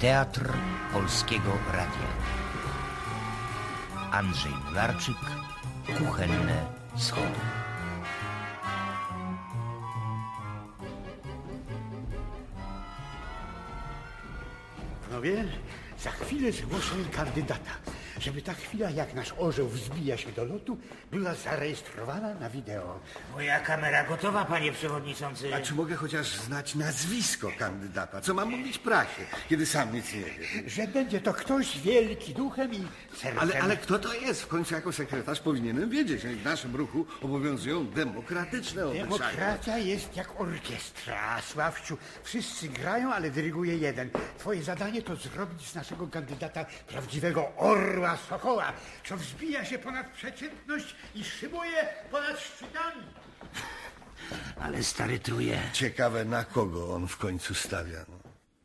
Teatr Polskiego Radia. Andrzej Mularczyk, Kuchenne Schody. Panowie, za chwilę zgłoszę kandydata, żeby ta chwila, jak nasz orzeł wzbija się do lotu, była zarejestrowana na wideo. Moja kamera gotowa, panie przewodniczący. A czy mogę chociaż znać nazwisko kandydata? Co mam mówić prasie, kiedy sam nic nie wiem? Że będzie to ktoś wielki duchem i sercem. Ale kto to jest? W końcu jako sekretarz powinienem wiedzieć. W naszym ruchu obowiązują demokratyczne obyczaje. Demokracja jest jak orkiestra, Sławciu. Wszyscy grają, ale dyryguje jeden. Twoje zadanie to zrobić z naszego kandydata prawdziwego orła sokoła, co wzbija się ponad przeciętność i szybuje ponad szczytami. Ale stary truje. Ciekawe, na kogo on w końcu stawia. No.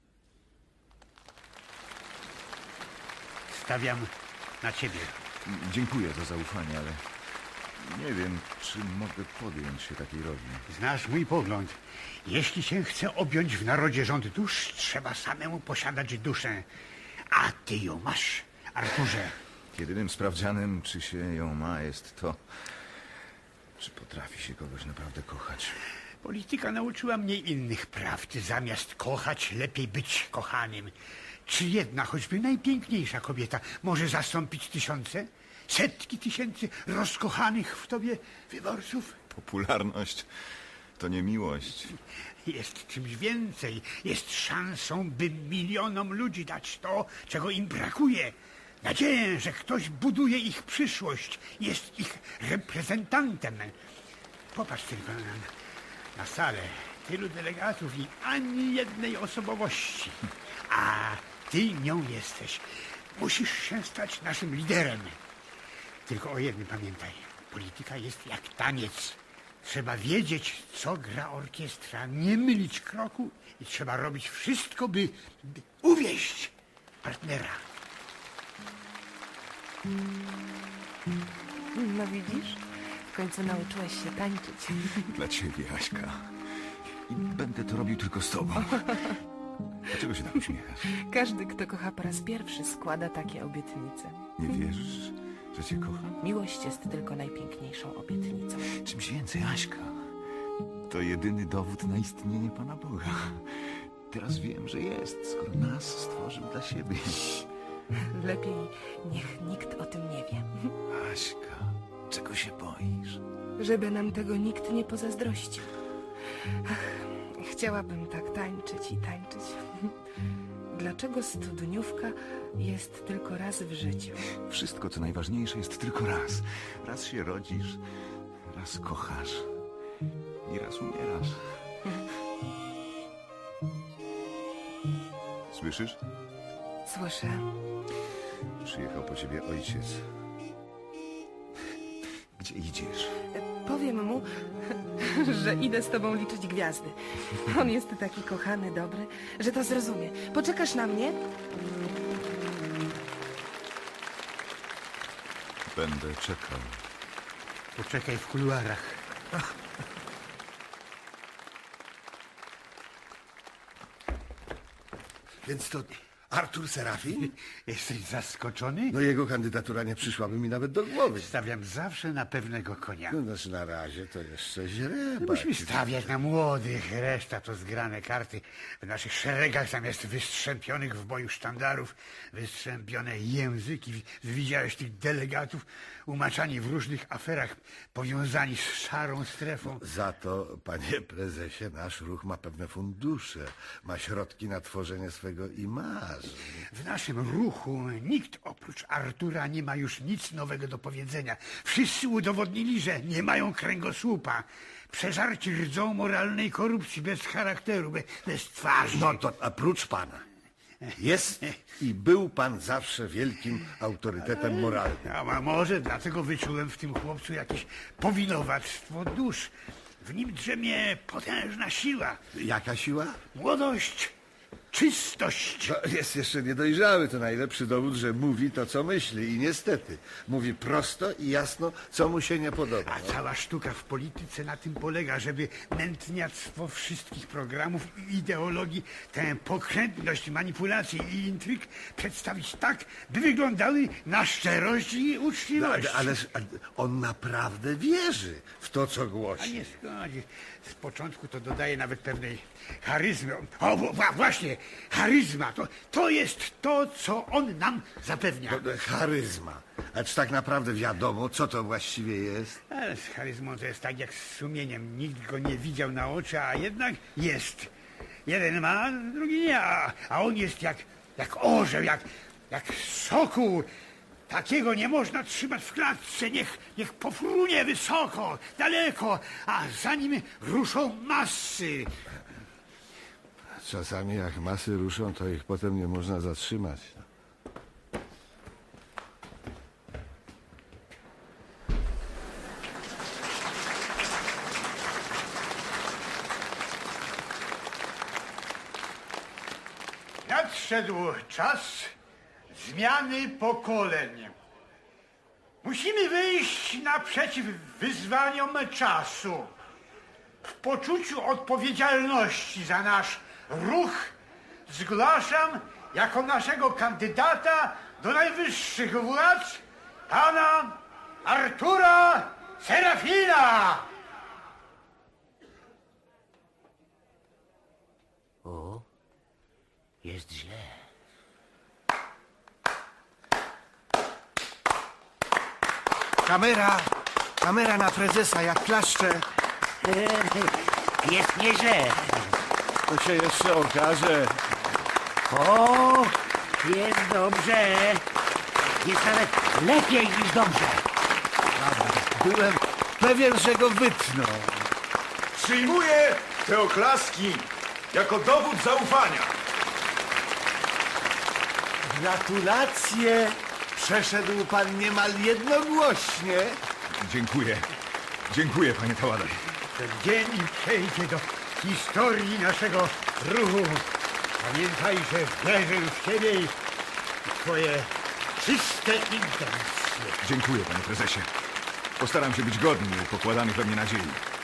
Stawiam na ciebie. Dziękuję za zaufanie, ale nie wiem, czy mogę podjąć się takiej roli. Znasz mój pogląd. Jeśli się chce objąć w narodzie rząd dusz, trzeba samemu posiadać duszę. A ty ją masz, Arturze. Jedynym sprawdzianem, czy się ją ma, jest to, czy potrafi się kogoś naprawdę kochać. Polityka nauczyła mnie innych prawd. Zamiast kochać, lepiej być kochanym. Czy jedna, choćby najpiękniejsza kobieta może zastąpić tysiące, setki tysięcy rozkochanych w tobie wyborców? Popularność to nie miłość. Jest czymś więcej. Jest szansą, by milionom ludzi dać to, czego im brakuje. Nadzieję, że ktoś buduje ich przyszłość. Jest ich reprezentantem. Popatrz tylko na salę. Tylu delegatów i ani jednej osobowości. A ty nią jesteś. Musisz się stać naszym liderem. Tylko o jednym pamiętaj. Polityka jest jak taniec. Trzeba wiedzieć, co gra orkiestra, nie mylić kroku i trzeba robić wszystko, by uwieść partnera. No widzisz? W końcu nauczyłeś się tańczyć. Dla ciebie, Aśka. I będę to robił tylko z tobą. Dlaczego się tak uśmiechasz? Każdy, kto kocha po raz pierwszy, składa takie obietnice. Nie wierzysz, że cię kocham? Miłość jest tylko najpiękniejszą obietnicą. Czymś więcej, Aśka. To jedyny dowód na istnienie Pana Boga. Teraz wiem, że jest, skoro nas stworzył dla siebie. Lepiej niech nikt o tym nie wie. Aśka, czego się boisz? Żeby nam tego nikt nie pozazdrościł. Ach, chciałabym tak tańczyć i tańczyć. Dlaczego studniówka jest tylko raz w życiu? Wszystko, co najważniejsze, jest tylko raz. Raz się rodzisz, raz kochasz i raz umierasz. Słyszysz? Słyszę. Przyjechał po ciebie ojciec. Gdzie idziesz? Powiem mu, że idę z tobą liczyć gwiazdy. On jest taki kochany, dobry, że to zrozumie. Poczekasz na mnie? Będę czekał. Poczekaj w kuluarach. Więc to Artur Serafin? Jesteś zaskoczony? No jego kandydatura nie przyszłaby mi nawet do głowy. Stawiam zawsze na pewnego konia. No znaczy na razie to jeszcze źle. Musimy stawiać na młodych, reszta to zgrane karty. W naszych szeregach zamiast wystrzępionych w boju sztandarów, wystrzępione języki. Widziałeś tych delegatów umaczani w różnych aferach, powiązani z szarą strefą. Za to, panie prezesie, nasz ruch ma pewne fundusze. Ma środki na tworzenie swego imażu. W naszym ruchu nikt oprócz Artura nie ma już nic nowego do powiedzenia. Wszyscy udowodnili, że nie mają kręgosłupa. Przeżarci rdzą moralnej korupcji bez charakteru, bez twarzy. No to oprócz pana. Jest i był pan zawsze wielkim autorytetem moralnym. A może dlatego wyczułem w tym chłopcu jakieś powinowactwo dusz. W nim drzemie potężna siła. Jaka siła? Młodość, czystość. No, jest jeszcze niedojrzały, to najlepszy dowód, że mówi to, co myśli. I niestety, mówi prosto i jasno, co mu się nie podoba. A cała sztuka w polityce na tym polega, żeby mętniactwo wszystkich programów i ideologii, tę pokrętność, manipulacje i intryg przedstawić tak, by wyglądały na szczerość i uczciwość. Ależ on naprawdę wierzy w to, co A głosi. nie szkodzi. Z początku to dodaje nawet pewnej charyzmy. O, właśnie, charyzma. To jest to, co on nam zapewnia. Charyzma. A czy tak naprawdę wiadomo, co to właściwie jest? Ale z charyzmą to jest tak jak z sumieniem. Nikt go nie widział na oczy, a jednak jest. Jeden ma, drugi nie. A on jest jak orzeł, jak sokół. Takiego nie można trzymać w klatce. Niech pofrunie wysoko, daleko, a za nim ruszą masy. Czasami jak masy ruszą, to ich potem nie można zatrzymać. Nadszedł czas zmiany pokoleń. Musimy wyjść naprzeciw wyzwaniom czasu. W poczuciu odpowiedzialności za nasz ruch zgłaszam jako naszego kandydata do najwyższych władz pana Artura Serafina. O, jest źle. Kamera na prezesa, jak klaszcze. Jest nieźle. To się jeszcze okaże. O, jest dobrze. Jest nawet lepiej niż dobrze. Byłem pewien, że go wytną. Przyjmuję te oklaski jako dowód zaufania. Gratulacje! Przeszedł pan niemal jednogłośnie. Dziękuję. Dziękuję, panie Taładaj. Ten dzień przejdzie do historii naszego ruchu. Pamiętaj, że wierzę w ciebie i twoje czyste intencje. Dziękuję, panie prezesie. Postaram się być godny pokładanych we mnie nadziei.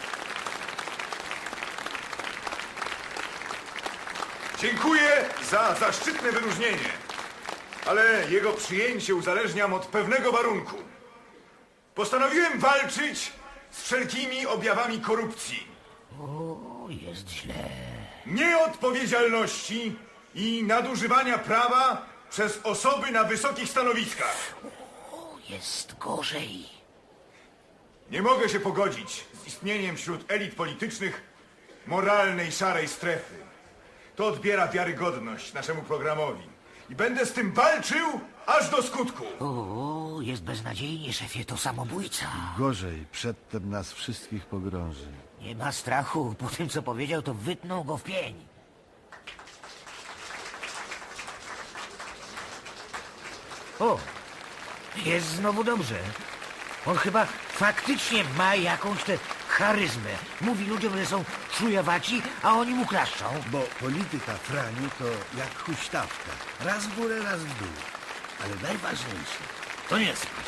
Dziękuję za zaszczytne wyróżnienie, ale jego przyjęcie uzależniam od pewnego warunku. Postanowiłem walczyć z wszelkimi objawami korupcji, O, jest źle. nieodpowiedzialności i nadużywania prawa przez osoby na wysokich stanowiskach. O, jest gorzej. Nie mogę się pogodzić z istnieniem wśród elit politycznych moralnej szarej strefy. To odbiera wiarygodność naszemu programowi. I będę z tym walczył aż do skutku. O, jest beznadziejnie, szefie, to samobójca. Gorzej, przedtem nas wszystkich pogrąży. Nie ma strachu. Po tym, co powiedział, to wytną go w pień. O, jest znowu dobrze. On chyba faktycznie ma jakąś tę charyzmę. Mówi ludziom, że są czujowaci, a oni mu klaszczą. Bo polityka Frani to jak huśtawka. Raz w górę, raz w dół. Ale najważniejsze to nie spaść.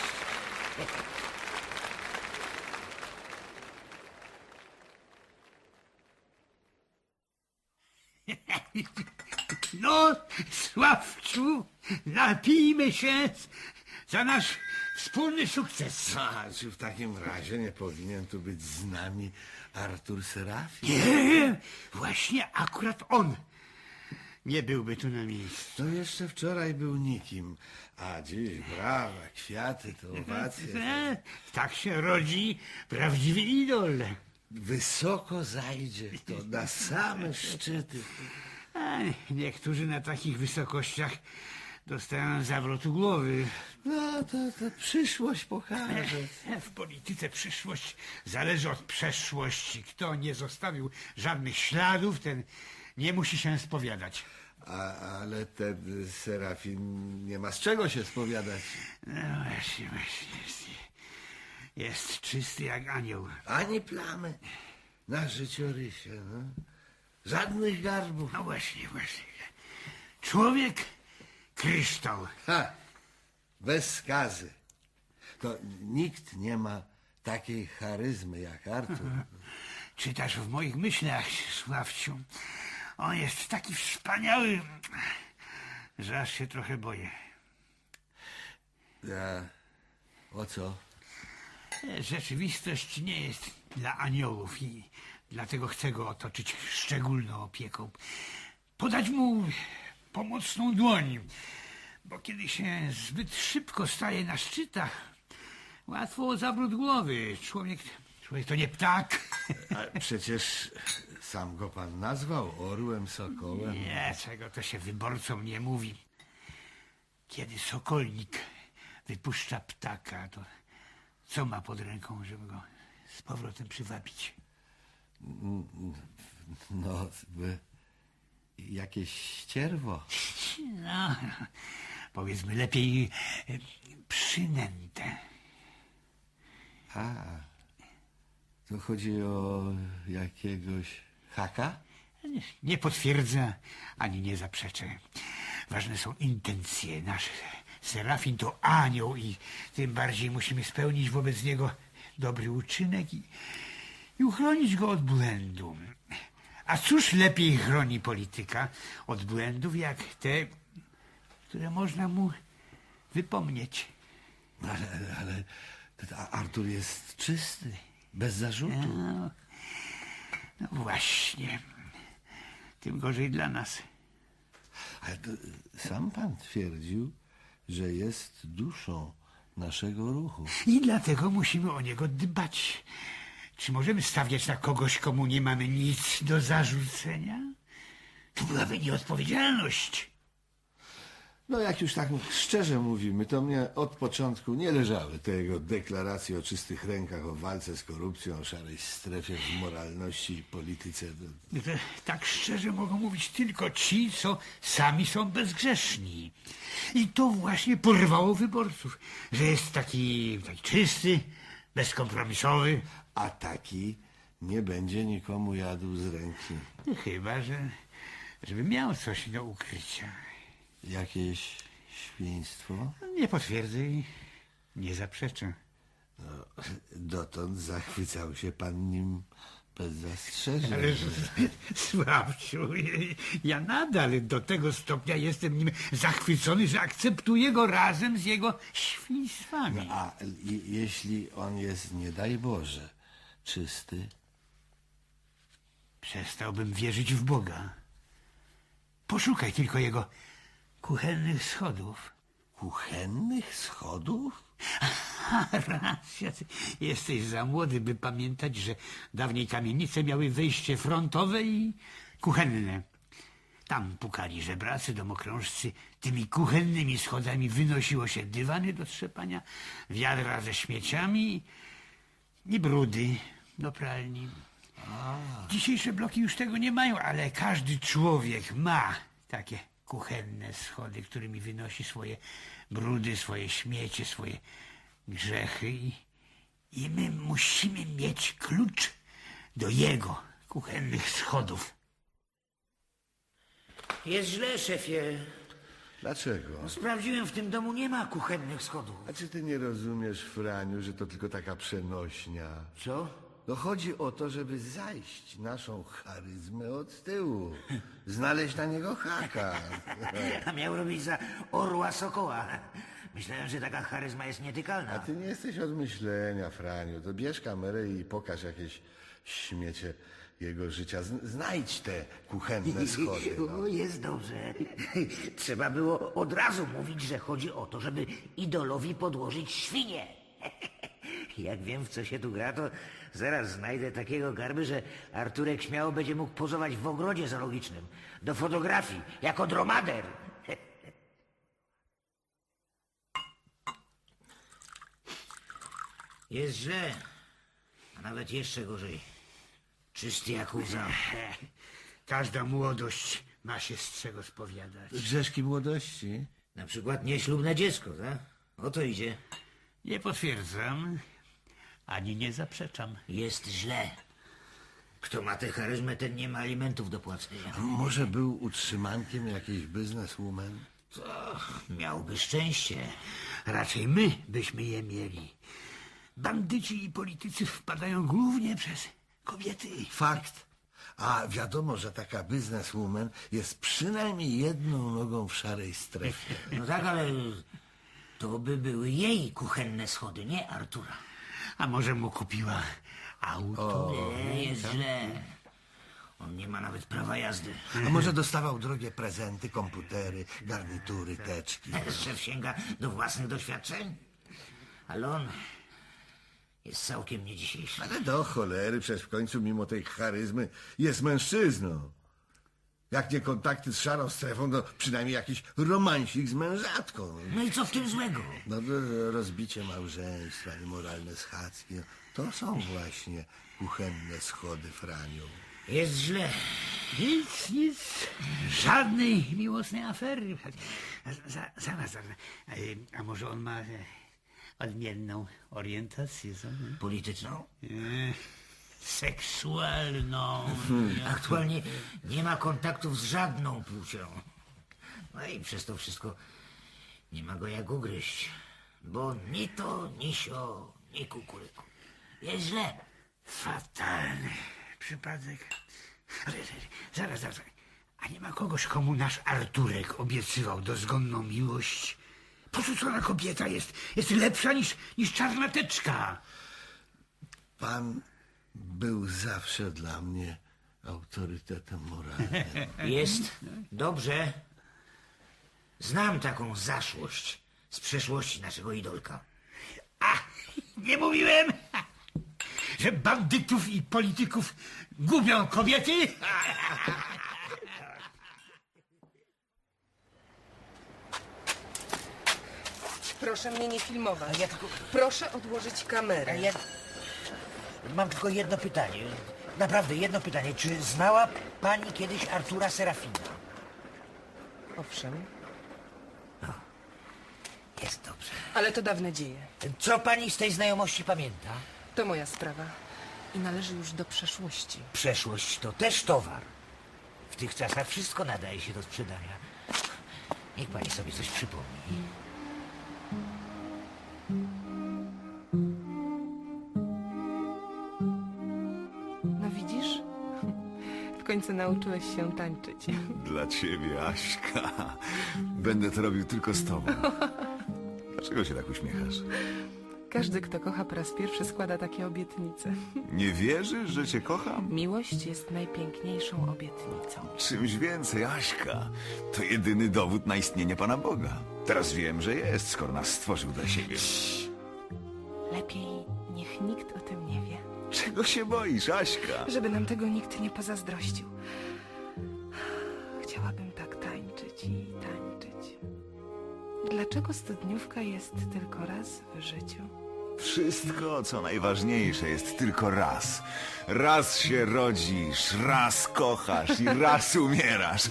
No, Sławciu, napijmy się za nasz wspólny sukces. A czy w takim razie nie powinien tu być z nami Artur Serafin? Nie, właśnie akurat on nie byłby tu na miejscu. To jeszcze wczoraj był nikim, a dziś brawa, kwiaty, to owacje. Tak się rodzi prawdziwy idol. Wysoko zajdzie, to na same szczyty. A niektórzy na takich wysokościach dostają zawrotu głowy. No to przyszłość pokaże. W polityce przyszłość zależy od przeszłości. Kto nie zostawił żadnych śladów, ten nie musi się spowiadać. Ale ten Serafin nie ma z czego się spowiadać. No właśnie. Jest czysty jak anioł. Ani plamy na życiorysie, no. Żadnych garbów. No właśnie. Człowiek kryształ. Ha! Bez skazy. To nikt nie ma takiej charyzmy jak Artur. Czytasz w moich myślach, Sławciu. On jest taki wspaniały, że aż się trochę boję. O co? Rzeczywistość nie jest dla aniołów i dlatego chcę go otoczyć szczególną opieką. Podać mu pomocną dłoń, bo kiedy się zbyt szybko staje na szczytach, łatwo o zawrót głowy. Człowiek to nie ptak. A przecież sam go pan nazwał orłem, sokołem. Nie, czego to się wyborcom nie mówi. Kiedy sokolnik wypuszcza ptaka, to co ma pod ręką, żeby go z powrotem przywabić? No, jakieś ścierwo. No, powiedzmy lepiej przynętę. To chodzi o jakiegoś haka? Nie potwierdza ani nie zaprzeczy. Ważne są intencje nasze. Serafin to anioł i tym bardziej musimy spełnić wobec niego dobry uczynek i uchronić go od błędu. A cóż lepiej chroni polityka od błędów, jak te, które można mu wypomnieć. Ale Artur jest czysty, bez zarzutu. No właśnie. Tym gorzej dla nas. Ale to sam pan twierdził, że jest duszą naszego ruchu. I dlatego musimy o niego dbać. Czy możemy stawiać na kogoś, komu nie mamy nic do zarzucenia? To byłaby nieodpowiedzialność. No jak już tak szczerze mówimy, to mnie od początku nie leżały te jego deklaracje o czystych rękach, o walce z korupcją, o szarej strefie, w moralności i polityce. Tak szczerze mogą mówić tylko ci, co sami są bezgrzeszni. I to właśnie porwało wyborców, że jest taki czysty, bezkompromisowy. A taki nie będzie nikomu jadł z ręki. Chyba, żeby miał coś do ukrycia. Jakieś świństwo? Nie potwierdzę i nie zaprzeczę. Dotąd zachwycał się pan nim bez zastrzeżeń. Ale Sławciu, ja nadal do tego stopnia jestem nim zachwycony, że akceptuję go razem z jego świństwami. A jeśli on jest, nie daj Boże, czysty? Przestałbym wierzyć w Boga. Poszukaj tylko jego kuchennych schodów. Kuchennych schodów? Racja, ty jesteś za młody, by pamiętać, że dawniej kamienice miały wejście frontowe i kuchenne. Tam pukali żebracy, domokrążcy. Tymi kuchennymi schodami wynosiło się dywany do trzepania, wiadra ze śmieciami i brudy do pralni. Dzisiejsze bloki już tego nie mają, ale każdy człowiek ma takie kuchenne schody, którymi wynosi swoje brudy, swoje śmiecie, swoje grzechy i my musimy mieć klucz do jego kuchennych schodów. Jest źle, szefie. Dlaczego? Sprawdziłem, w tym domu nie ma kuchennych schodów. A czy ty nie rozumiesz, Franiu, że to tylko taka przenośnia? Co? No chodzi o to, żeby zajść naszą charyzmę od tyłu. Znaleźć na niego haka. A miał robić za orła sokoła. Myślałem, że taka charyzma jest nietykalna. A ty nie jesteś od myślenia, Franiu. To bierz kamerę i pokaż jakieś śmiecie jego życia. Znajdź te kuchenne schody. No. O, jest dobrze. Trzeba było od razu mówić, że chodzi o to, żeby idolowi podłożyć świnię. Jak wiem, w co się tu gra, to zaraz znajdę takiego garby, że Arturek śmiało będzie mógł pozować w ogrodzie zoologicznym. Do fotografii, jako dromader. Jest źle, a nawet jeszcze gorzej. Czysty jak łza. Każda młodość ma się z czego spowiadać. Grzeszki młodości? Na przykład nieślubne dziecko, tak? O to idzie. Nie potwierdzam, ani nie zaprzeczam. Jest źle. Kto ma tę charyzmę, ten nie ma alimentów do płacenia. Może był utrzymankiem jakiejś bizneswoman? Miałby szczęście. Raczej my byśmy je mieli. Bandyci i politycy wpadają głównie przez kobiety. Fakt. A wiadomo, że taka bizneswoman jest przynajmniej jedną nogą w szarej strefie. No tak, ale to by były jej kuchenne schody, nie Artura. A może mu kupiła auto? Nie jest źle. On nie ma nawet prawa jazdy. A może dostawał drogie prezenty, komputery, garnitury, teczki? Szef sięga do własnych doświadczeń? Ale on jest całkiem nie dzisiejszy. Ale do cholery, przecież w końcu mimo tej charyzmy jest mężczyzną. Jak nie kontakty z szarą strefą, to przynajmniej jakiś romansik z mężatką. No i co w tym złego? No, rozbicie małżeństwa, niemoralne schadzki, no, to są właśnie kuchenne schody, Franiu. Jest źle. Nic. Żadnej miłosnej afery. Zaraz. A może on ma odmienną orientację? Co? Polityczną? Seksualną. Aktualnie nie ma kontaktów z żadną płcią. No i przez to wszystko nie ma go jak ugryźć. Bo ni to, ni sio, ni kukuryku. Jest źle. Fatalny przypadek. Ale zaraz. A nie ma kogoś, komu nasz Arturek obiecywał dozgonną miłość? Porzucona kobieta jest lepsza niż czarna teczka. Pan był zawsze dla mnie autorytetem moralnym. Jest dobrze. Znam taką zaszłość z przeszłości naszego idolka. A, nie mówiłem, że bandytów i polityków gubią kobiety? Proszę mnie nie filmować. Ja tylko... Proszę odłożyć kamerę. Ja mam tylko jedno pytanie. Naprawdę jedno pytanie. Czy znała pani kiedyś Artura Serafina? Owszem, Jest dobrze. ale to dawne dzieje. Co pani z tej znajomości pamięta? To moja sprawa i należy już do przeszłości. Przeszłość to też towar. W tych czasach wszystko nadaje się do sprzedania. Niech pani sobie coś przypomni. No widzisz? W końcu nauczyłeś się tańczyć. Dla ciebie, Aśka. Będę to robił tylko z tobą. Dlaczego się tak uśmiechasz? Każdy, kto kocha po raz pierwszy, składa takie obietnice. Nie wierzysz, że cię kocham? Miłość jest najpiękniejszą obietnicą. Czymś więcej, Aśka. To jedyny dowód na istnienie Pana Boga. Teraz wiem, że jest, skoro nas stworzył dla siebie. Lepiej niech nikt o tym nie wie. Czego się boisz, Aśka? Żeby nam tego nikt nie pozazdrościł. Chciałabym tak tańczyć i tańczyć. Dlaczego studniówka jest tylko raz w życiu? Wszystko, co najważniejsze, jest tylko raz. Raz się rodzisz, raz kochasz i raz umierasz.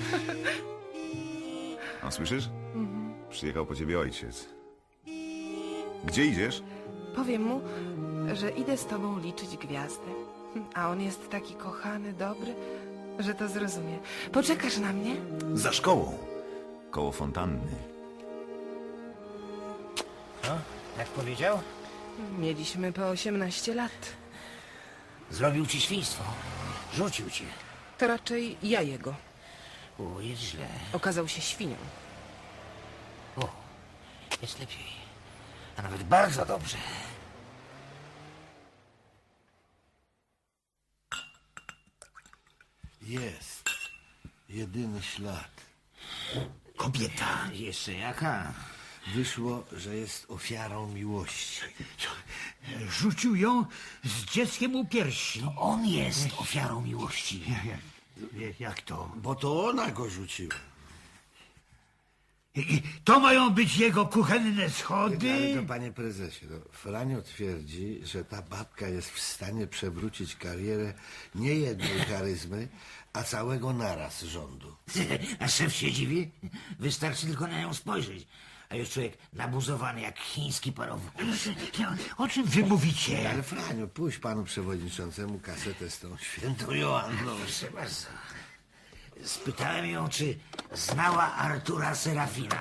No, słyszysz? Przyjechał po ciebie ojciec. Gdzie idziesz? Powiem mu, że idę z tobą liczyć gwiazdy. A on jest taki kochany, dobry, że to zrozumie. Poczekasz na mnie? Za szkołą. Koło fontanny. No, jak powiedział? Mieliśmy po 18 lat. Zrobił ci świństwo. Rzucił cię. To raczej ja jego. O, jest źle. Okazał się świnią. O, jest lepiej. A nawet bardzo dobrze. Jest. Jedyny ślad. Kobieta. Jeszcze jaka? Wyszło, że jest ofiarą miłości. Rzucił ją z dzieckiem u piersi. On jest ofiarą miłości. Jak to? Bo to ona go rzuciła. I to mają być jego kuchenne Ale schody? to, panie prezesie, no, Franio twierdzi, że ta babka jest w stanie przewrócić karierę nie jednej charyzmy, a całego naraz rządu. A szef się dziwi? Wystarczy tylko na nią spojrzeć. A już człowiek nabuzowany jak chiński parowóz. O czym wy mówicie? Ale Franiu, puść panu przewodniczącemu kasetę z tą świętą Joanną. Proszę bardzo. Spytałem ją, czy znała Artura Serafina.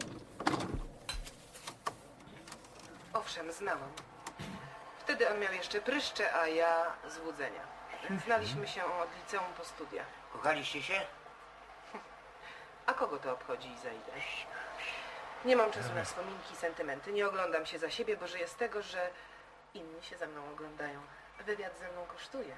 Owszem, znałam. Wtedy on miał jeszcze pryszcze, a ja złudzenia. Znaliśmy się od liceum po studiach. Kochaliście się? A kogo to obchodzi, Izaidę? Nie mam czasu na wspominki i sentymenty. Nie oglądam się za siebie, bo żyję z tego, że inni się za mną oglądają. Wywiad ze mną kosztuje.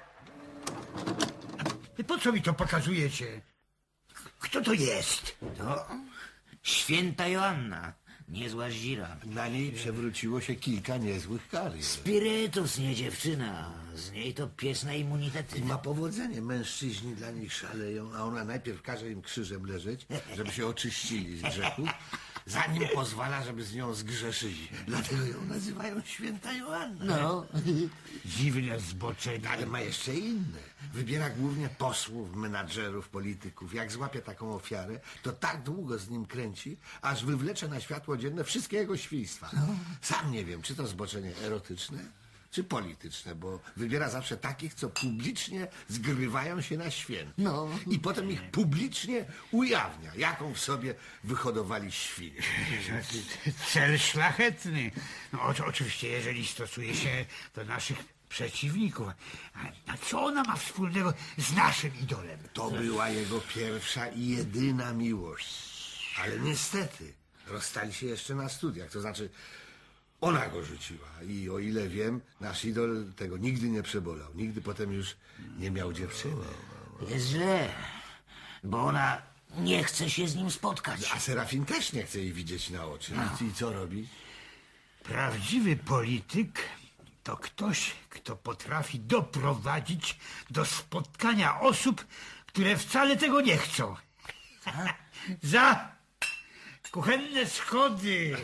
Po co mi to pokazujecie? Kto to jest? To święta Joanna. Niezła zdzira. Na niej przewróciło się kilka niezłych karier. Spirytus, nie dziewczyna. Z niej to pies na immunitety. I ma powodzenie. Mężczyźni dla nich szaleją, a ona najpierw każe im krzyżem leżeć, żeby się oczyścili z grzechów, zanim pozwala, żeby z nią zgrzeszyli. Dlatego ją nazywają święta Joanna. No. Dziwne zboczenie. Ale ma jeszcze inne. Wybiera głównie posłów, menadżerów, polityków. Jak złapie taką ofiarę, to tak długo z nim kręci, aż wywlecze na światło dzienne wszystkie jego świństwa. Sam nie wiem, czy to zboczenie erotyczne, czy polityczne, bo wybiera zawsze takich, co publicznie zgrywają się na święta. No. I potem ich publicznie ujawnia, jaką w sobie wyhodowali świnie. Cel szlachetny. No, oczywiście, jeżeli stosuje się do naszych przeciwników. A co ona ma wspólnego z naszym idolem? To była jego pierwsza i jedyna miłość. Ale niestety rozstali się jeszcze na studiach. To znaczy, ona go rzuciła. I o ile wiem, nasz idol tego nigdy nie przebolał. Nigdy potem już nie miał dziewczyny. Jest źle, bo ona nie chce się z nim spotkać. A Serafin też nie chce jej widzieć na oczy. I co robi? Prawdziwy polityk to ktoś, kto potrafi doprowadzić do spotkania osób, które wcale tego nie chcą. Za kuchenne schody.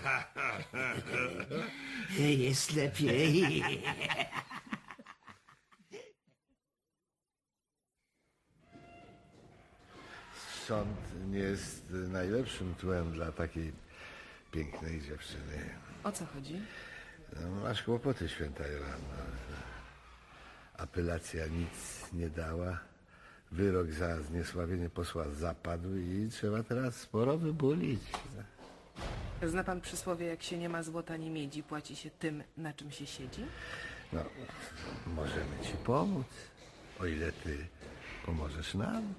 Jest lepiej. Sąd nie jest najlepszym tłem dla takiej pięknej dziewczyny. O co chodzi? No, masz kłopoty, święta Joanna. Apelacja nic nie dała. Wyrok za zniesławienie posła zapadł i trzeba teraz sporo wybulić. Zna pan przysłowie, jak się nie ma złota ani miedzi, płaci się tym, na czym się siedzi? No, możemy ci pomóc, o ile ty pomożesz nam.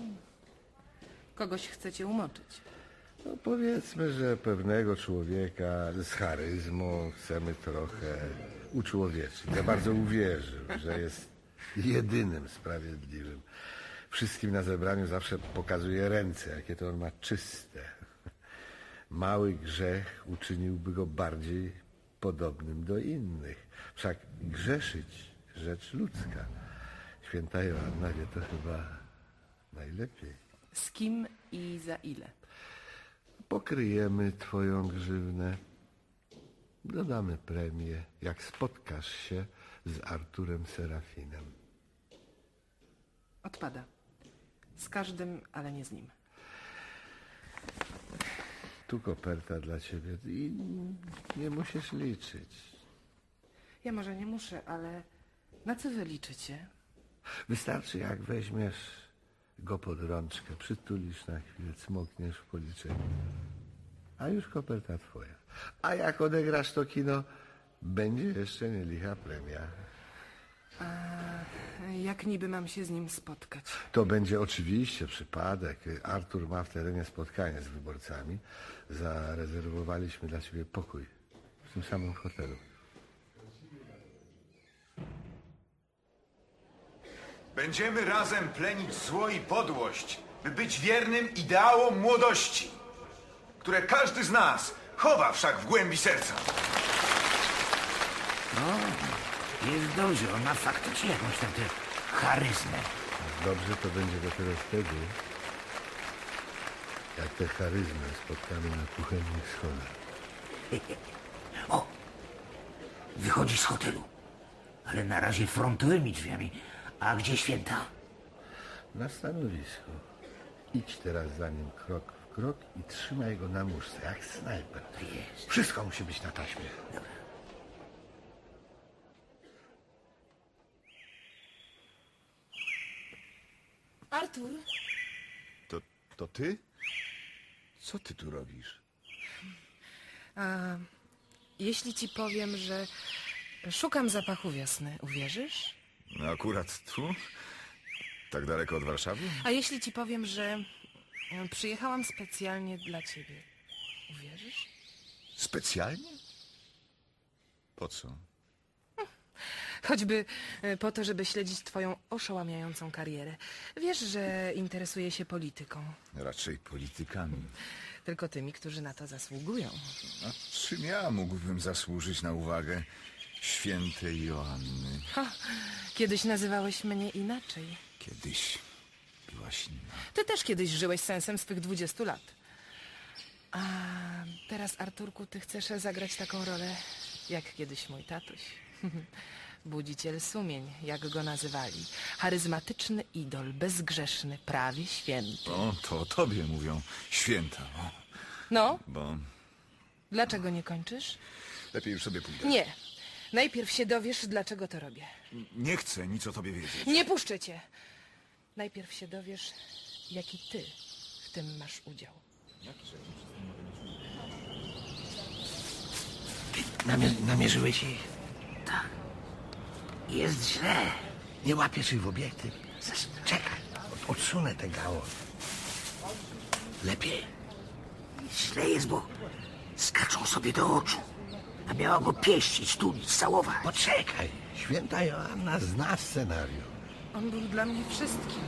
Kogoś chcecie umoczyć. No, powiedzmy, że pewnego człowieka z charyzmą chcemy trochę uczłowieczyć. Ja bardzo uwierzył, że jest jedynym sprawiedliwym. Wszystkim na zebraniu zawsze pokazuje ręce, jakie to on ma czyste. Mały grzech uczyniłby go bardziej podobnym do innych. Wszak grzeszyć rzecz ludzka. Święta Joanna wie to chyba najlepiej. Z kim i za ile? Pokryjemy twoją grzywnę. Dodamy premię, jak spotkasz się z Arturem Serafinem. Odpada. Z każdym, ale nie z nim. Tu koperta dla ciebie i nie musisz liczyć. Ja może nie muszę, ale na co wy liczycie? Wystarczy, jak weźmiesz go pod rączkę, przytulisz na chwilę, cmokniesz w policzeniu, a już koperta twoja. A jak odegrasz to kino, będzie jeszcze nie licha premia. Jak niby mam się z nim spotkać? To będzie oczywiście przypadek. Artur ma w terenie spotkanie z wyborcami. Zarezerwowaliśmy dla ciebie pokój w tym samym hotelu. Będziemy razem plenić zło i podłość, by być wiernym ideałom młodości, które każdy z nas chowa wszak w głębi serca. Jest dobrze, on ma faktycznie jakąś tam tę charyzmę. Dobrze to będzie dopiero wtedy, jak tę charyzmę spotkamy na kuchennych schodach. O! Wychodzi z hotelu, ale na razie frontowymi drzwiami. A gdzie święta? Na stanowisku. Idź teraz za nim krok w krok i trzymaj go na muszce, jak snajper. Wszystko musi być na taśmie. Artur, To ty? Co ty tu robisz? a jeśli ci powiem, że szukam zapachu wiosny, uwierzysz? No akurat tu? Tak daleko od Warszawy? A jeśli ci powiem, że przyjechałam specjalnie dla ciebie, uwierzysz? Specjalnie? Po co? Choćby po to, żeby śledzić twoją oszałamiającą karierę. Wiesz, że interesuję się polityką. Raczej politykami. Tylko tymi, którzy na to zasługują. A czym ja mógłbym zasłużyć na uwagę świętej Joanny? Kiedyś nazywałeś mnie inaczej. Kiedyś byłaś inna. Ty też kiedyś żyłeś sensem swych 20 lat. A teraz, Arturku, ty chcesz zagrać taką rolę, jak kiedyś mój tatuś. Budziciel sumień, jak go nazywali. Charyzmatyczny idol, bezgrzeszny, prawie święty. O, to o tobie mówią święta. O, No, bo dlaczego nie kończysz? lepiej już sobie pójdę. Nie. Najpierw się dowiesz, dlaczego to robię. Nie chcę nic o tobie wiedzieć. Nie puszczę cię. Najpierw się dowiesz, jaki ty w tym masz udział. Namierzyłeś ich? Tak. Jest źle. Nie łapiesz ich w obiektyw? Czekaj, odsunę te gałąź. Lepiej. Źle jest, bo skaczą sobie do oczu. A miała go pieścić, tulić, całować. Poczekaj, święta Joanna zna scenariusz. On był dla mnie wszystkim.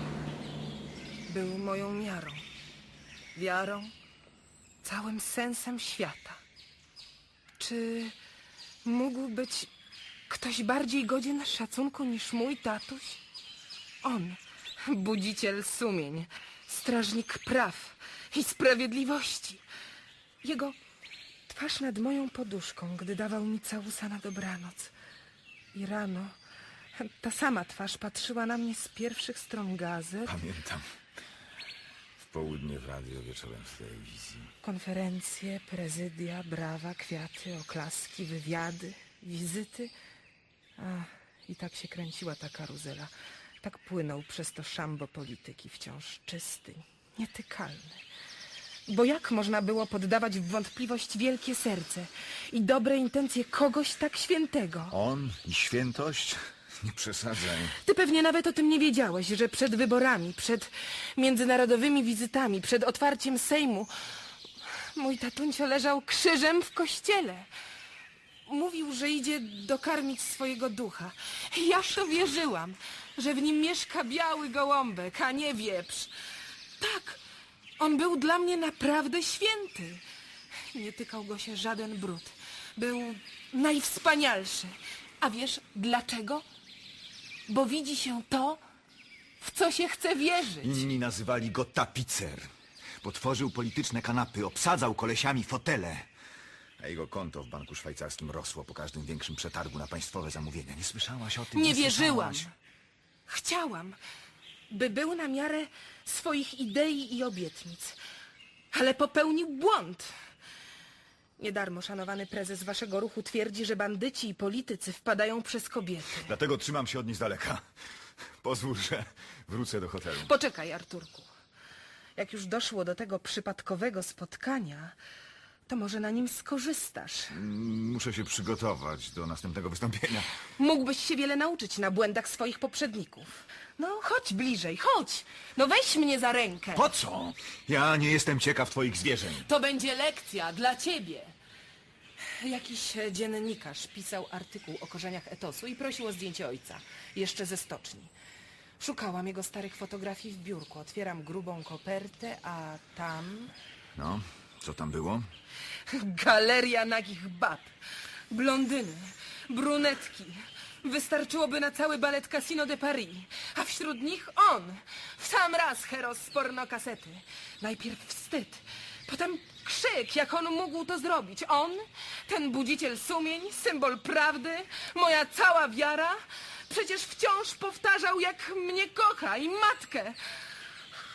Był moją miarą, wiarą, całym sensem świata. Czy mógł być ktoś bardziej godzien szacunku niż mój tatuś? On, budziciel sumień, strażnik praw i sprawiedliwości. Jego twarz nad moją poduszką, gdy dawał mi całusa na dobranoc. I rano ta sama twarz patrzyła na mnie z pierwszych stron gazet, Pamiętam. W południe w radio, wieczorem w telewizji. konferencje, prezydia, brawa, kwiaty, oklaski, wywiady, wizyty. I tak się kręciła ta karuzela. Tak płynął przez to szambo polityki, wciąż czysty, nietykalny. Bo jak można było poddawać w wątpliwość wielkie serce i dobre intencje kogoś tak świętego? On i świętość? Nie przesadzaj. Ty pewnie nawet o tym nie wiedziałeś, że przed wyborami, przed międzynarodowymi wizytami, przed otwarciem Sejmu mój tatuncio leżał krzyżem w kościele. Mówił, że idzie dokarmić swojego ducha. Ja w to wierzyłam, że w nim mieszka biały gołąbek, a nie wieprz. Tak, on był dla mnie naprawdę święty. Nie tykał go się żaden brud. Był najwspanialszy. A wiesz dlaczego? Bo widzi się to, w co się chce wierzyć. Inni nazywali go tapicer, bo tworzył polityczne kanapy, obsadzał kolesiami fotele. A jego konto w banku szwajcarskim rosło po każdym większym przetargu na państwowe zamówienia. Nie słyszałaś o tym? Nie wierzyłam. słyszałaś? Chciałam, by był na miarę swoich idei i obietnic. Ale popełnił błąd. Nie darmo szanowany prezes waszego ruchu twierdzi, że bandyci i politycy wpadają przez kobiety. Dlatego trzymam się od nich z daleka. Pozwól, że wrócę do hotelu. Poczekaj, Arturku. Jak już doszło do tego przypadkowego spotkania, to może na nim skorzystasz. Muszę się przygotować do następnego wystąpienia. Mógłbyś się wiele nauczyć na błędach swoich poprzedników. No, chodź bliżej, chodź. No weź mnie za rękę. Po co? Ja nie jestem ciekaw twoich zwierzeń. To będzie lekcja dla ciebie. Jakiś dziennikarz pisał artykuł o korzeniach etosu i prosił o zdjęcie ojca. Jeszcze ze stoczni. Szukałam jego starych fotografii w biurku. Otwieram grubą kopertę, a tam... No, co tam było? Galeria nagich bab. Blondyny, brunetki. Wystarczyłoby na cały balet Casino de Paris. A wśród nich on. W sam raz heros z pornokasety. Najpierw wstyd, potem krzyk, jak on mógł to zrobić. On, ten budziciel sumień, symbol prawdy, moja cała wiara. Przecież wciąż powtarzał, jak mnie kocha i matkę.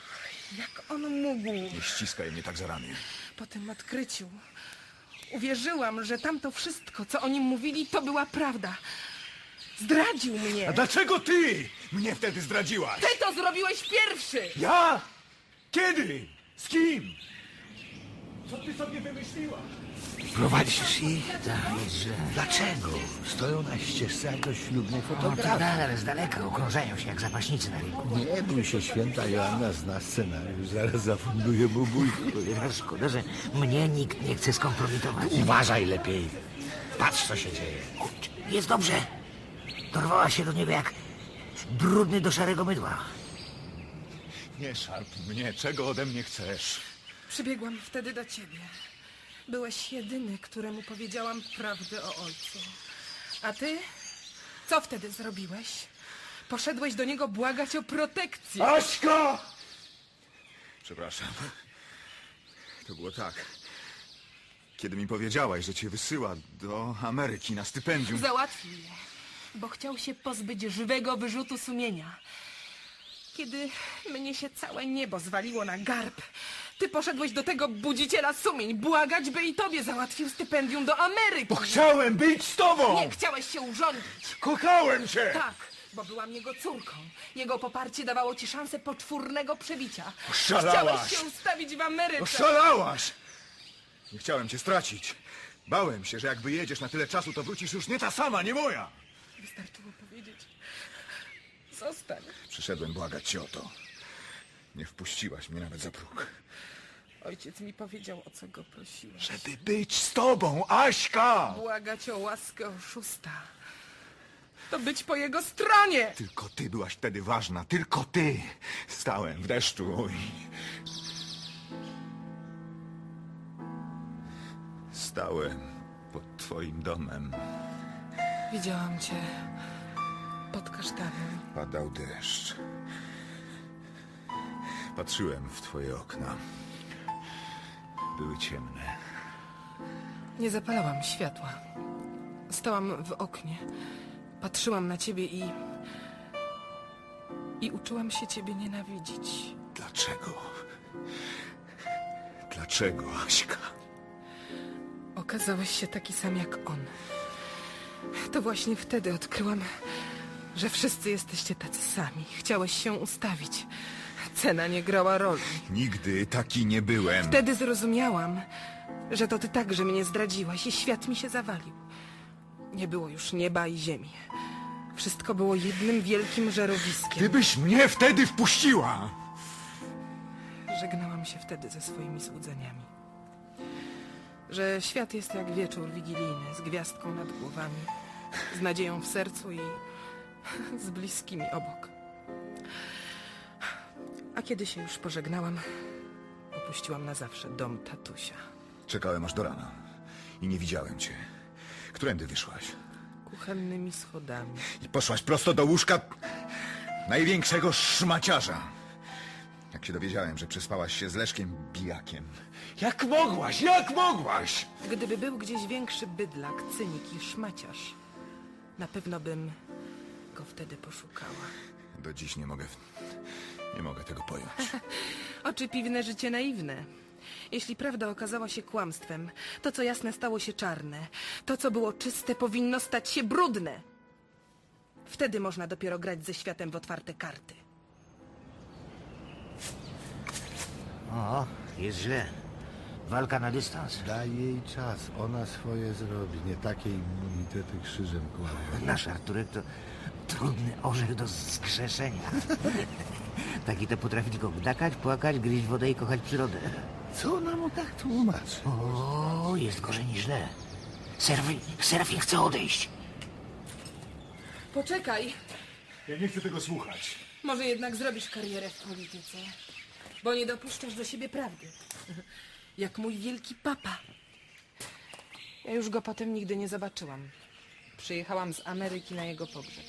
Jak on mógł? Nie ściskaj mnie tak za ramię. Po tym odkryciu uwierzyłam, że tamto wszystko, co o nim mówili, to była prawda. Zdradził mnie. A dlaczego ty mnie wtedy zdradziłaś? Ty to zrobiłeś pierwszy! Ja? Kiedy? Z kim? Co ty sobie wymyśliłaś? Prowadzisz ich? Tak, jest źle. Dlaczego? Stoją na ścieżce jakoś ślubnej No to fotografii. da, ale z daleka okrążają się jak zapaśnicy na rynku. Nie bój się, święta Joanna zna scenariusz, zaraz zafunduje bubujku. Szkoda, że mnie nikt nie chce skompromitować. Uważaj lepiej. Patrz, co się dzieje. Jest dobrze. Dorwała się do niego jak brudny do szarego mydła. Nie szarp mnie. Czego ode mnie chcesz? Przybiegłam wtedy do ciebie. Byłeś jedyny, któremu powiedziałam prawdę o ojcu. A ty? Co wtedy zrobiłeś? Poszedłeś do niego błagać o protekcję. Aśka! Przepraszam. To było tak. Kiedy mi powiedziałaś, że cię wysyła do Ameryki na stypendium... Załatwił je, bo chciał się pozbyć żywego wyrzutu sumienia. Kiedy mnie się całe niebo zwaliło na garb, ty poszedłeś do tego budziciela sumień błagać, by i tobie załatwił stypendium do Ameryki. Bo chciałem być z tobą! Nie, chciałeś się urządzić. Kochałem cię! Tak, bo byłam jego córką. Jego poparcie dawało ci szansę poczwórnego przebicia. Oszalałaś! Chciałeś się ustawić w Ameryce. Oszalałaś! Nie chciałem cię stracić. Bałem się, że jak wyjedziesz na tyle czasu, to wrócisz już nie ta sama, nie moja. Wystarczyło powiedzieć. Zostań. Przyszedłem błagać cię o to. Nie wpuściłaś mnie nawet za próg. Ojciec mi powiedział, o co go prosiłem. Żeby być z tobą, Aśka! Błagać o łaskę oszusta. To być po jego stronie. Tylko ty byłaś wtedy ważna, tylko ty. Stałem w deszczu i... Stałem pod twoim domem. Widziałam cię pod kasztanem. Padał deszcz. Patrzyłem w twoje okna. Były ciemne. Nie zapalałam światła. Stałam w oknie. Patrzyłam na ciebie i uczyłam się ciebie nienawidzić. Dlaczego? Dlaczego, Aśka? Okazałeś się taki sam jak on. To właśnie wtedy odkryłam, że wszyscy jesteście tacy sami. Chciałeś się ustawić. Cena nie grała roli. Nigdy taki nie byłem. Wtedy zrozumiałam, że to ty także mnie zdradziłaś i świat mi się zawalił. Nie było już nieba i ziemi. Wszystko było jednym wielkim żerowiskiem. Gdybyś mnie wtedy wpuściła! Żegnałam się wtedy ze swoimi złudzeniami. Że świat jest jak wieczór wigilijny, z gwiazdką nad głowami, z nadzieją w sercu i z bliskimi obok. A kiedy się już pożegnałam, opuściłam na zawsze dom tatusia. Czekałem aż do rana i nie widziałem cię. Którędy wyszłaś? Kuchennymi schodami. I poszłaś prosto do łóżka największego szmaciarza. Jak się dowiedziałem, że przespałaś się z Leszkiem Bijakiem. Jak mogłaś? Jak mogłaś? Gdyby był gdzieś większy bydlak, cynik i szmaciarz, na pewno bym go wtedy poszukała. Do dziś nie mogę tego pojąć. Oczy piwne, życie naiwne. Jeśli prawda okazała się kłamstwem, to co jasne stało się czarne. To co było czyste powinno stać się brudne. Wtedy można dopiero grać ze światem w otwarte karty. O, jest źle. Walka na dystans. Daj jej czas, ona swoje zrobi. Nie takie immunitety krzyżem kładą. Nasz Arturek to trudny orzech do zgrzeszenia. Taki to potrafi tylko gdakać, płakać, gryźć wodę i kochać przyrodę. Co ona mu tak tłumaczy? O, jest gorzej niż źle. Serafin chce odejść. Poczekaj, Ja nie chcę tego słuchać. może jednak zrobisz karierę w polityce, bo nie dopuszczasz do siebie prawdy. Jak mój wielki papa. Ja już go potem nigdy nie zobaczyłam. Przyjechałam z Ameryki na jego pogrzeb.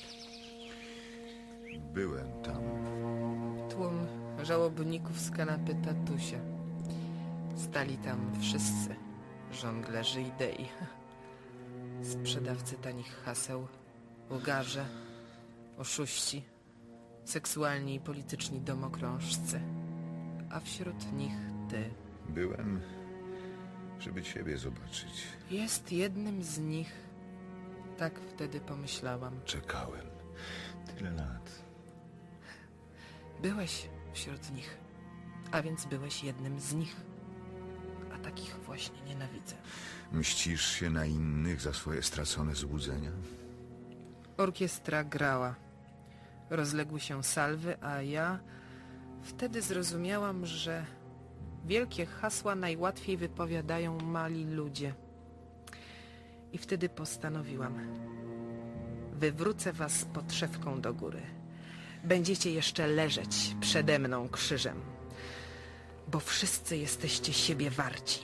Byłem tam. Tłum żałobników z kanapy tatusia. Stali tam wszyscy. Żonglerzy idei. Sprzedawcy tanich haseł. Łgarze. Oszuści. Seksualni i polityczni domokrążcy. a wśród nich ty. Byłem, żeby ciebie zobaczyć. Jest jednym z nich. Tak wtedy pomyślałam. Czekałem. Tyle lat. Byłeś wśród nich, a więc byłeś jednym z nich. A takich właśnie nienawidzę. Mścisz się na innych za swoje stracone złudzenia? Orkiestra grała. Rozległy się salwy, a ja wtedy zrozumiałam, że wielkie hasła najłatwiej wypowiadają mali ludzie. I wtedy postanowiłam: wywrócę was podszewką do góry. Będziecie jeszcze leżeć przede mną krzyżem, bo wszyscy jesteście siebie warci.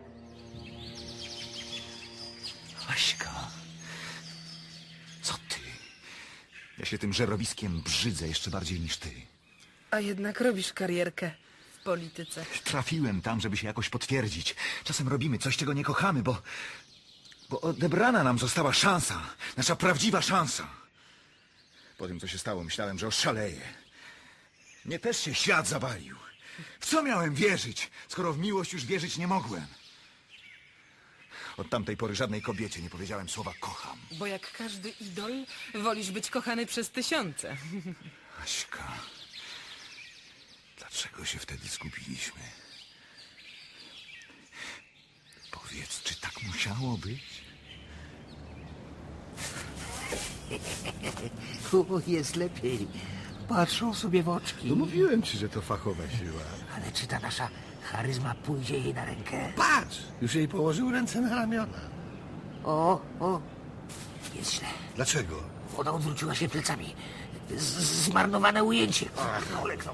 Aśka, co ty? Ja się tym żerowiskiem brzydzę jeszcze bardziej niż ty. A jednak robisz karierkę w polityce. Trafiłem tam, żeby się jakoś potwierdzić. Czasem robimy coś, czego nie kochamy, bo odebrana nam została szansa. Nasza prawdziwa szansa. Po tym, co się stało, myślałem, że oszaleję. Mnie też się świat zawalił. W co miałem wierzyć, skoro w miłość już wierzyć nie mogłem? Od tamtej pory żadnej kobiecie nie powiedziałem słowa kocham. Bo jak każdy idol, wolisz być kochany przez tysiące. Aśka, dlaczego się wtedy zgubiliśmy? Powiedz, czy tak musiało być? Jest lepiej. Patrzą sobie w oczki. No mówiłem ci, że to fachowa siła. Ale czy ta nasza charyzma pójdzie jej na rękę? Patrz! Już jej położył ręce na ramiona. O, jest źle. Dlaczego? Ona odwróciła się plecami. Zmarnowane ujęcie. Oleknął.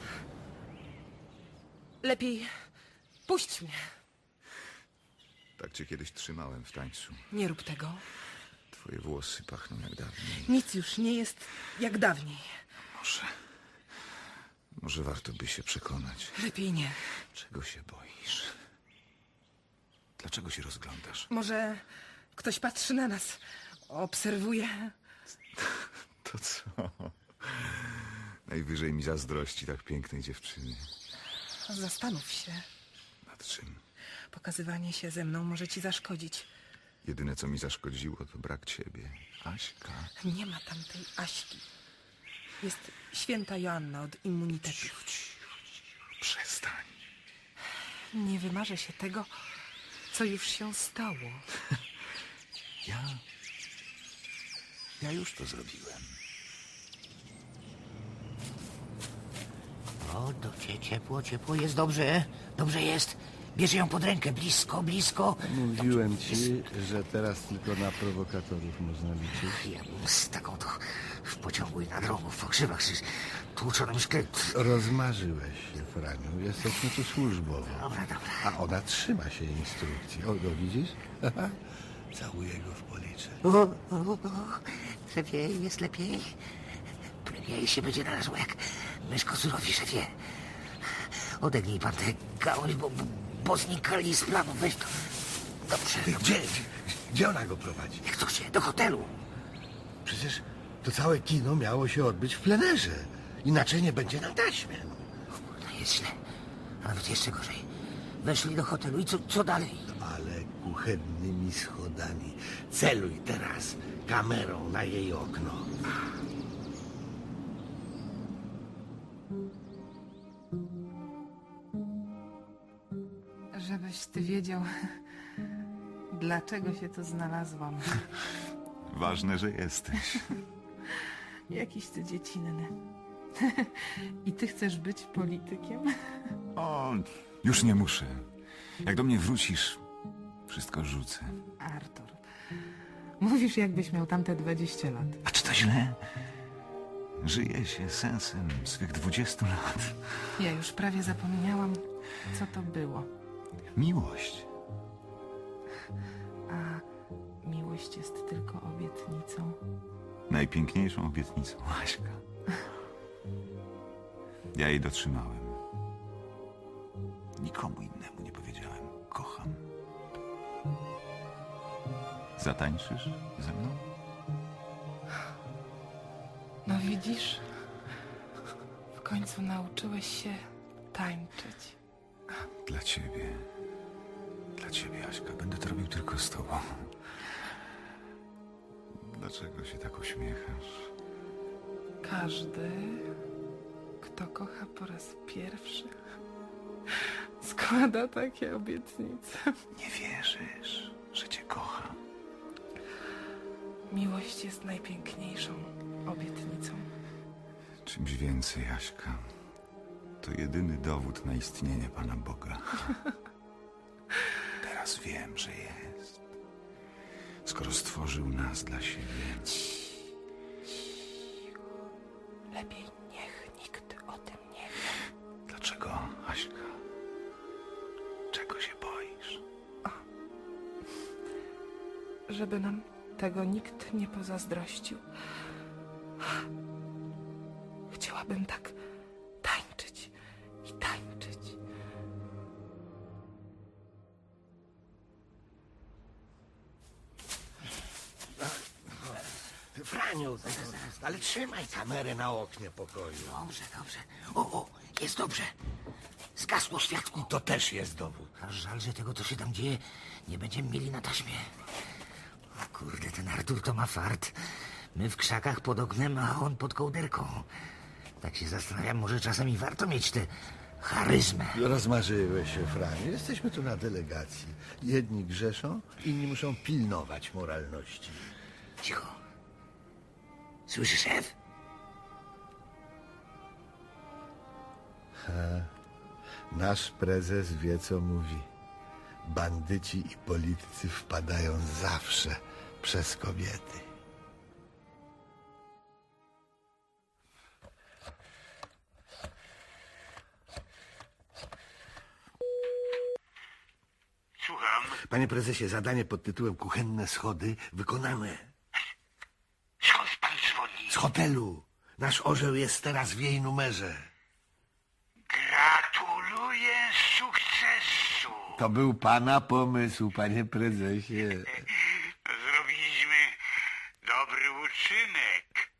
Lepiej puść mnie. Tak cię kiedyś trzymałem w tańcu. Nie rób tego. Twoje włosy pachną jak dawniej. Nic już nie jest jak dawniej. Może warto by się przekonać. Lepiej nie. Czego się boisz? Dlaczego się rozglądasz? Może ktoś patrzy na nas, obserwuje. To co? Najwyżej mi zazdrości tak pięknej dziewczyny. Zastanów się. Nad czym? Pokazywanie się ze mną może ci zaszkodzić. Jedyne, co mi zaszkodziło, to brak ciebie. Aśka. Nie ma tamtej Aśki. Jest święta Joanna od immunitetu. Przestań. Nie wymarzę się tego, co już się stało. Ja już to zrobiłem. O, ciepło, jest dobrze. Dobrze jest. Bierze ją pod rękę, blisko. Mówiłem ci, że teraz tylko na prowokatorów można liczyć. Ja bym z taką to w pociągu i na drogu, w pokrzywach, z tłuczonym szkielet. Rozmarzyłeś się, Franiu. Jesteśmy tu służbowo. Dobra. A ona trzyma się instrukcji. O, widzisz? Całuję go w policzek. Szefie, jest lepiej. Premia się będzie należała jak myszko surowi, szefie. Odegnij pan tę gałąź, bo znikali z planu. Weź to. Dobrze. Gdzie ona go prowadzi? Jak to się? Do hotelu. Przecież to całe kino miało się odbyć w plenerze. Inaczej nie będzie na taśmie. No jest źle. A nawet jeszcze gorzej. Weszli do hotelu i co dalej? Ale kuchennymi schodami. Celuj teraz kamerą na jej okno. Żebyś ty wiedział, dlaczego się tu znalazłam. Ważne, że jesteś. Jakiś ty dziecinny. I ty chcesz być politykiem? O, już nie muszę. Jak do mnie wrócisz, wszystko rzucę. Artur, mówisz, jakbyś miał tamte 20 lat. A czy to źle? Żyje się sensem swych 20 lat. Ja już prawie zapomniałam, co to było. Miłość. A miłość jest tylko obietnicą. Najpiękniejszą obietnicą, Aśka. Ja jej dotrzymałem. Nikomu innemu nie powiedziałem. Kocham. Zatańczysz ze mną? No widzisz? W końcu nauczyłeś się tańczyć. Dla ciebie. Dla ciebie, Aśka. Będę to robił tylko z tobą. Dlaczego się tak uśmiechasz? Każdy, kto kocha po raz pierwszy, składa takie obietnice. Nie wierzysz, że cię kocham. Miłość jest najpiękniejszą obietnicą. Czymś więcej, Aśka. To jedyny dowód na istnienie Pana Boga. Teraz wiem, że jest. Skoro stworzył nas dla siebie. Lepiej niech nikt o tym nie wie. Dlaczego, Aśka? Czego się boisz? Żeby nam tego nikt nie pozazdrościł. Chciałabym tak tańczyć i tańczyć. Franiu, ale trzymaj kamerę na oknie pokoju. Dobrze, dobrze. O, jest dobrze. Zgasło światło. To też jest dowód. Aż żal, że tego, co się tam dzieje, nie będziemy mieli na taśmie. O kurde, ten Artur to ma fart. My w krzakach pod oknem, a on pod kołderką. Tak się zastanawiam, może czasami warto mieć tę charyzmę. Rozmarzyłeś się, Franiu. Jesteśmy tu na delegacji. Jedni grzeszą, inni muszą pilnować moralności. Cicho. Słyszy szef? Nasz prezes wie, co mówi. Bandyci i politycy wpadają zawsze przez kobiety. Słucham. Panie prezesie, zadanie pod tytułem Kuchenne schody wykonane. Skąd pan dzwoni? Z hotelu. Nasz orzeł jest teraz w jej numerze. Gratuluję sukcesu. To był pana pomysł, panie prezesie. Zrobiliśmy dobry uczynek.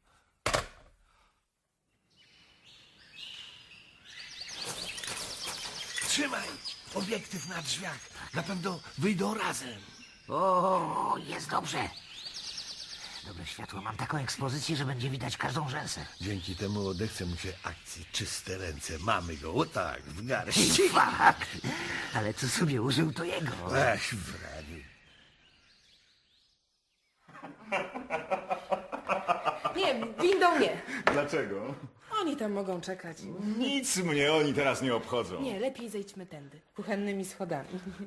Trzymaj! Obiektyw na drzwiach. Na pewno wyjdą razem. O, jest dobrze. Dobre światło. Mam taką ekspozycję, że będzie widać każdą rzęsę. Dzięki temu odechce mu się akcji Czyste ręce. Mamy go, o tak, w garści. Fakt. Ale co sobie użył, to jego. Ech, Franiu. Nie, windą nie. Dlaczego? Oni tam mogą czekać. Nic mnie oni teraz nie obchodzą. Nie, lepiej zejdźmy tędy. Kuchennymi schodami.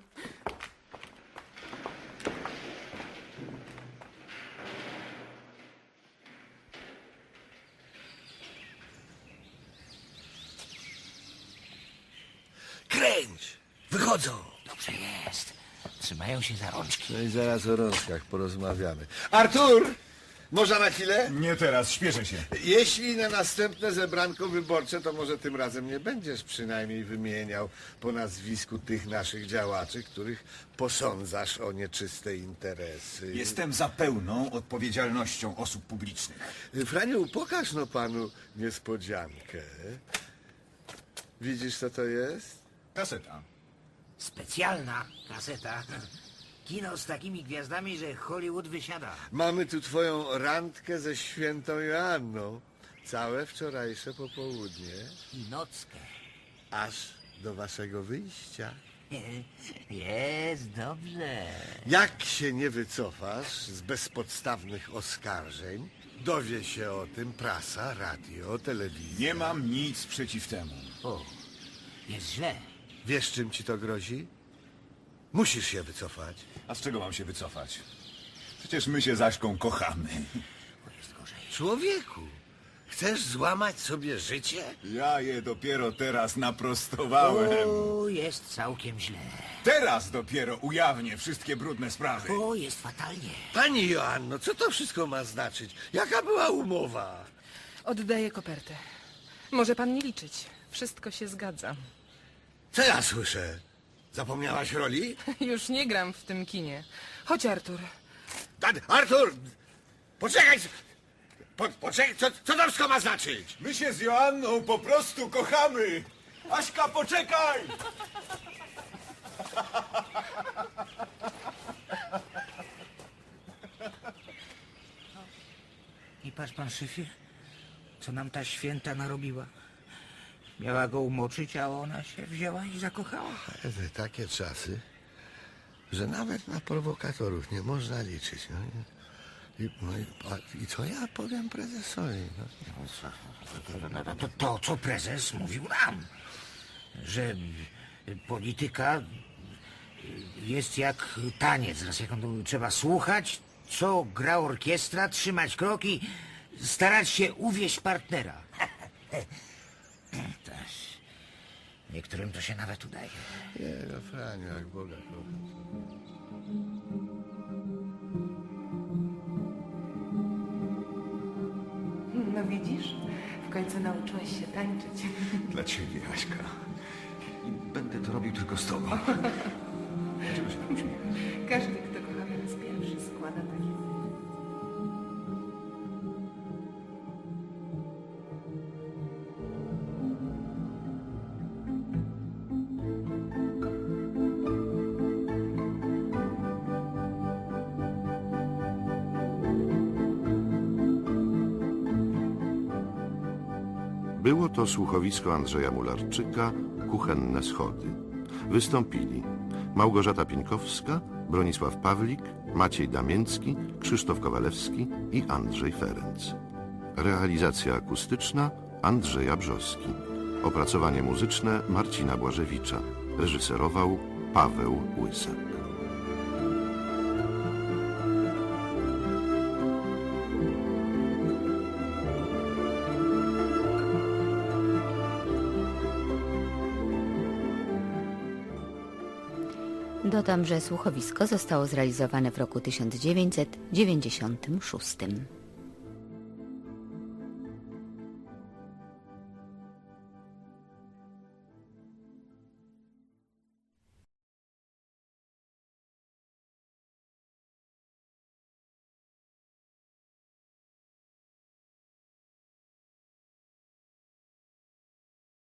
Kręć! Wychodzą! Dobrze jest. Trzymają się za rączki. No i zaraz o rączkach porozmawiamy. Artur! Można na chwilę? Nie teraz, śpieszę się. Jeśli na następne zebranko wyborcze, to może tym razem nie będziesz przynajmniej wymieniał po nazwisku tych naszych działaczy, których posądzasz o nieczyste interesy. Jestem za pełną odpowiedzialnością osób publicznych. Franiu, pokaż no panu niespodziankę. Widzisz, co to jest? Kaseta. Specjalna kaseta. Kino z takimi gwiazdami, że Hollywood wysiada. Mamy tu twoją randkę ze świętą Joanną. Całe wczorajsze popołudnie, I nockę. aż do waszego wyjścia. Jest dobrze. Jak się nie wycofasz z bezpodstawnych oskarżeń, dowie się o tym prasa, radio, telewizja. Nie mam nic przeciw temu. O, jest źle. Wiesz, czym ci to grozi? Musisz się wycofać. A z czego mam się wycofać? Przecież my się z Aśką kochamy. Bo jest gorzej. Człowieku, chcesz złamać sobie życie? Ja je dopiero teraz naprostowałem. O, jest całkiem źle. Teraz dopiero ujawnię wszystkie brudne sprawy. O, jest fatalnie. Pani Joanno, co to wszystko ma znaczyć? Jaka była umowa? Oddaję kopertę. Może pan nie liczyć. Wszystko się zgadza. Co ja słyszę? Zapomniałaś roli? Już nie gram w tym kinie. Chodź, Artur. Artur! Poczekaj! Poczekaj, co to wszystko ma znaczyć? My się z Joanną po prostu kochamy. Aśka, poczekaj! I patrz pan, szefie, co nam ta święta narobiła. Miała go umoczyć, a ona się wzięła i zakochała. Ale takie czasy, że nawet na prowokatorów nie można liczyć. No. I co ja powiem prezesowi? No. To, co prezes mówił nam, że polityka jest jak taniec, raz jak trzeba słuchać, co gra orkiestra, trzymać kroki, starać się uwieść partnera. Niektórym to się nawet udaje. Nie, no Franiu, jak Boga kocha. No widzisz, w końcu nauczyłeś się tańczyć. Dla ciebie, Aśka. I będę to robił tylko z tobą. Czego się tam uśmiechasz? Każdy, kto kocha po raz pierwszy, składa takie. Było to słuchowisko Andrzeja Mularczyka „Kuchenne schody”. Wystąpili Małgorzata Pieńkowska, Bronisław Pawlik, Maciej Damięcki, Krzysztof Kowalewski i Andrzej Ferenc. Realizacja akustyczna Andrzeja Brzoski. Opracowanie muzyczne Marcina Błażewicza. Reżyserował Paweł Łysek. Dodam, że słuchowisko zostało zrealizowane w roku 1996.